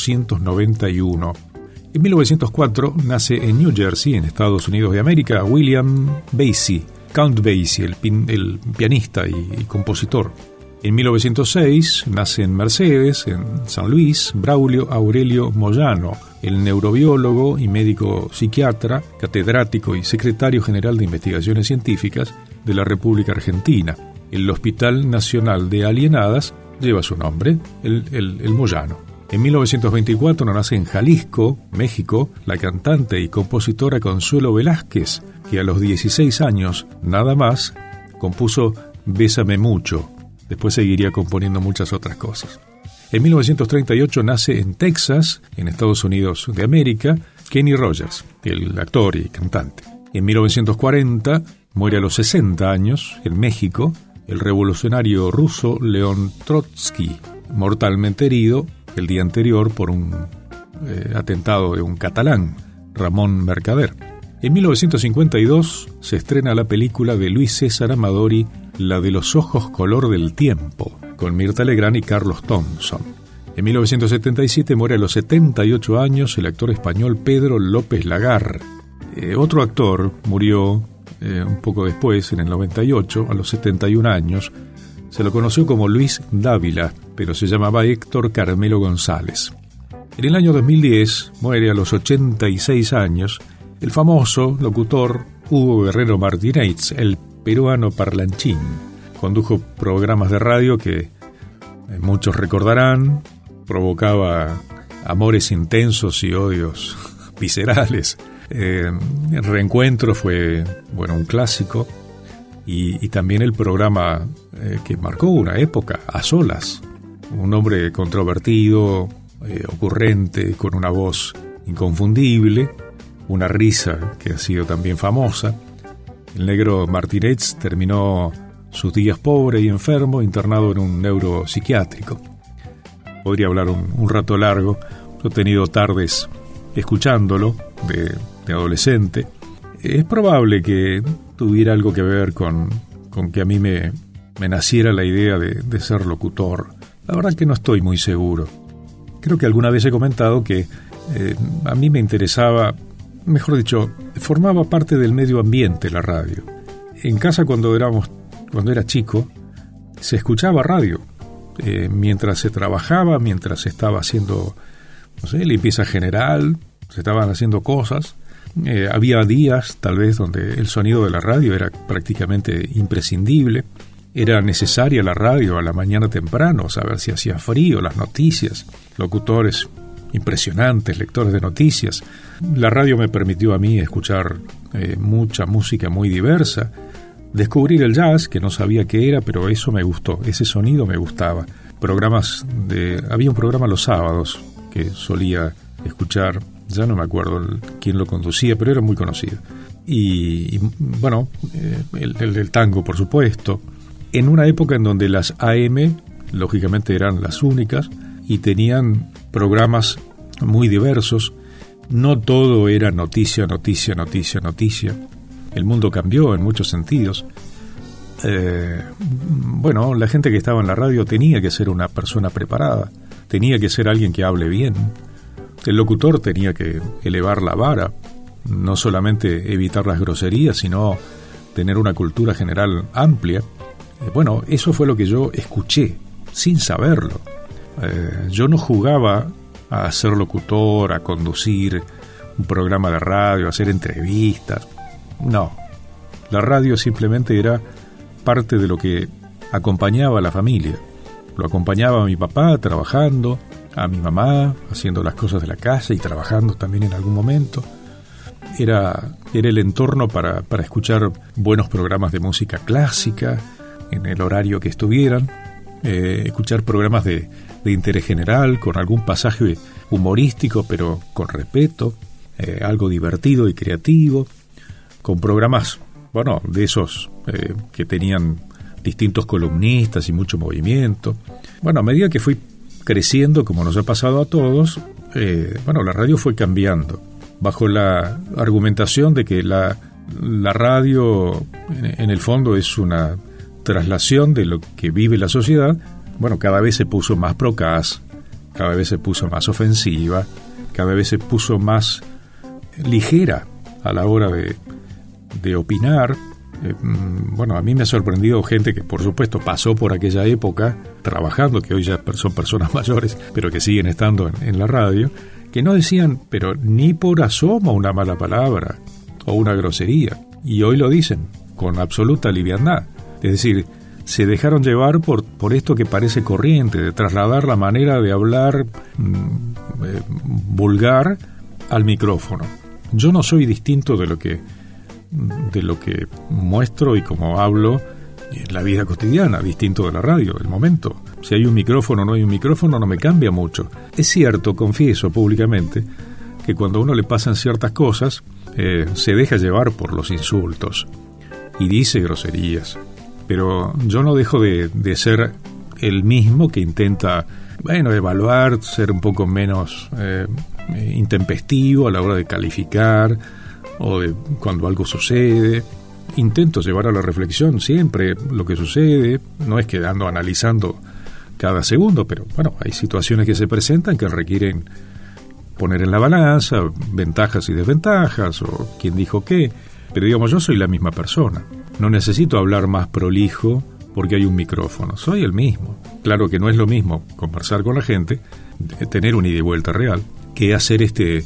1891. En 1904 nace en New Jersey, en Estados Unidos de América, William Basie, Count Basie, el pianista y compositor. En 1906 nace en Mercedes, en San Luis, Braulio Aurelio Moyano, el neurobiólogo y médico psiquiatra, catedrático y secretario general de Investigaciones Científicas de la República Argentina. El Hospital Nacional de Alienadas lleva su nombre, el Moyano. En 1924 nace en Jalisco, México, la cantante y compositora Consuelo Velázquez, que a los 16 años, nada más, compuso Bésame Mucho. Después seguiría componiendo muchas otras cosas. En 1938 nace en Texas, en Estados Unidos de América, Kenny Rogers, el actor y cantante. En 1940 muere a los 60 años, en México, el revolucionario ruso León Trotsky, mortalmente herido el día anterior por un atentado de un catalán, Ramón Mercader. En 1952 se estrena la película de Luis César Amadori, La de los ojos color del tiempo, con Mirta Legrand y Carlos Thompson. En 1977 muere a los 78 años el actor español Pedro López Lagar. Otro actor murió un poco después, en el 98, a los 71 años. Se lo conoció como Luis Dávila, pero se llamaba Héctor Carmelo González. En el año 2010 muere a los 86 años el famoso locutor Hugo Guerrero Martínez, el peruano parlanchín. Condujo programas de radio que muchos recordarán, provocaba amores intensos y odios viscerales. El Reencuentro fue, un clásico, y también el programa que marcó una época, A Solas. Un hombre controvertido, ocurrente, con una voz inconfundible, una risa que ha sido también famosa. El negro Martínez terminó sus días pobre y enfermo, internado en un neuropsiquiátrico. Podría hablar un rato largo. Yo he tenido tardes escuchándolo de adolescente. Es probable que tuviera algo que ver con que a mí me naciera la idea de ser locutor. La verdad que no estoy muy seguro. Creo que alguna vez he comentado que a mí me interesaba, mejor dicho, formaba parte del medio ambiente la radio. En casa cuando era chico, se escuchaba radio. Mientras se trabajaba, mientras se estaba haciendo, limpieza general, se estaban haciendo cosas. Había días, tal vez, donde el sonido de la radio era prácticamente imprescindible. Era necesaria la radio a la mañana temprano, saber si hacía frío, las noticias, locutores impresionantes, lectores de noticias. La radio me permitió a mí escuchar mucha música muy diversa, descubrir el jazz, que no sabía qué era, pero eso me gustó, ese sonido me gustaba. Había un programa los sábados que solía escuchar, ya no me acuerdo quién lo conducía, pero era muy conocido. El tango, por supuesto, en una época en donde las AM, lógicamente, eran las únicas, y tenían programas muy diversos. No todo era noticia. El mundo cambió en muchos sentidos. La gente que estaba en la radio tenía que ser una persona preparada, tenía que ser alguien que hable bien. El locutor tenía que elevar la vara, no solamente evitar las groserías, sino tener una cultura general amplia. Eso fue lo que yo escuché, sin saberlo. Yo no jugaba a ser locutor, a conducir un programa de radio, a hacer entrevistas. No, la radio simplemente era parte de lo que acompañaba a la familia. Lo acompañaba a mi papá trabajando, a mi mamá haciendo las cosas de la casa y trabajando también en algún momento. Era el entorno para escuchar buenos programas de música clásica en el horario que estuvieran, escuchar programas de interés general con algún pasaje humorístico pero con respeto, algo divertido y creativo, con programas, bueno, de esos que tenían distintos columnistas y mucho movimiento. Bueno, a medida que fui creciendo, como nos ha pasado a todos, la radio fue cambiando, bajo la argumentación de que la radio, en el fondo, es una traslación de lo que vive la sociedad. Bueno, cada vez se puso más procaz, cada vez se puso más ofensiva, cada vez se puso más ligera a la hora de opinar. A mí me ha sorprendido gente que, por supuesto, pasó por aquella época trabajando, que hoy ya son personas mayores, pero que siguen estando en la radio, que no decían, pero ni por asomo, una mala palabra o una grosería. Y hoy lo dicen con absoluta liviandad. Es decir, se dejaron llevar por esto que parece corriente, de trasladar la manera de hablar vulgar al micrófono. Yo no soy distinto de lo que muestro y como hablo en la vida cotidiana, distinto de la radio, del momento. Si hay un micrófono o no hay un micrófono, no me cambia mucho. Es cierto, confieso públicamente, que cuando a uno le pasan ciertas cosas, se deja llevar por los insultos y dice groserías. Pero yo no dejo de ser el mismo que intenta, evaluar, ser un poco menos intempestivo a la hora de calificar o de cuando algo sucede. Intento llevar a la reflexión siempre lo que sucede, no es que ando analizando cada segundo, pero hay situaciones que se presentan que requieren poner en la balanza ventajas y desventajas, o quién dijo qué, pero digamos, yo soy la misma persona, no necesito hablar más prolijo porque hay un micrófono, soy el mismo. Claro que no es lo mismo conversar con la gente, tener un ida y vuelta real, que hacer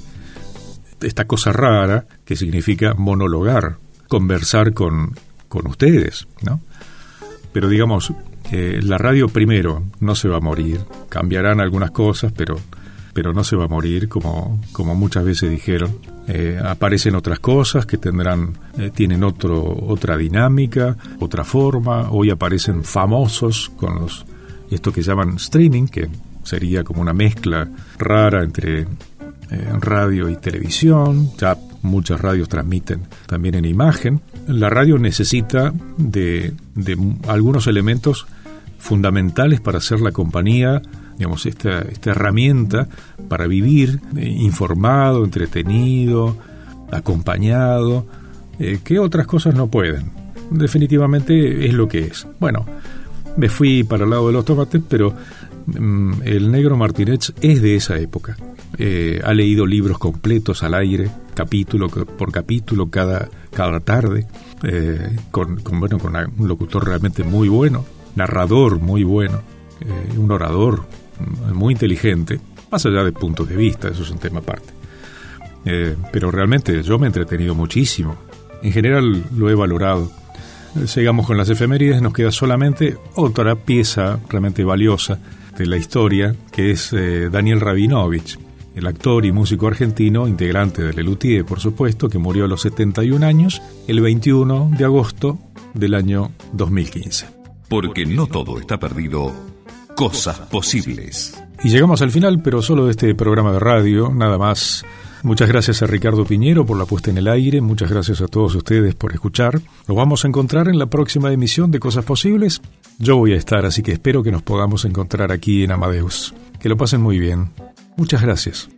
esta cosa rara que significa monologar, conversar con ustedes, ¿no? Pero digamos, la radio primero no se va a morir, cambiarán algunas cosas, pero no se va a morir, como muchas veces dijeron. Aparecen otras cosas que tienen otra dinámica, otra forma. Hoy aparecen famosos con esto que llaman streaming, que sería como una mezcla rara entre radio y televisión. Ya muchas radios transmiten también en imagen. La radio necesita de algunos elementos fundamentales para ser la compañía, digamos, esta herramienta para vivir informado, entretenido, acompañado, que otras cosas no pueden. Definitivamente es lo que es. Bueno, me fui para el lado de los tomates, pero el Negro Martínez es de esa época. Ha leído libros completos al aire, capítulo por capítulo, cada tarde, con un locutor realmente muy bueno, narrador muy bueno, un orador muy inteligente, más allá de puntos de vista, eso es un tema aparte. Pero realmente yo me he entretenido muchísimo. En general lo he valorado. Sigamos con las efemérides, nos queda solamente otra pieza realmente valiosa de la historia, que es Daniel Rabinovich, el actor y músico argentino, integrante de Lelutier, por supuesto, que murió a los 71 años, el 21 de agosto del año 2015. Porque no todo está perdido, cosas posibles. Y llegamos al final, pero solo de este programa de radio, nada más. Muchas gracias a Ricardo Piñero por la puesta en el aire, muchas gracias a todos ustedes por escuchar. Nos vamos a encontrar en la próxima emisión de Cosas Posibles. Yo voy a estar, así que espero que nos podamos encontrar aquí en Amadeus. Que lo pasen muy bien. Muchas gracias.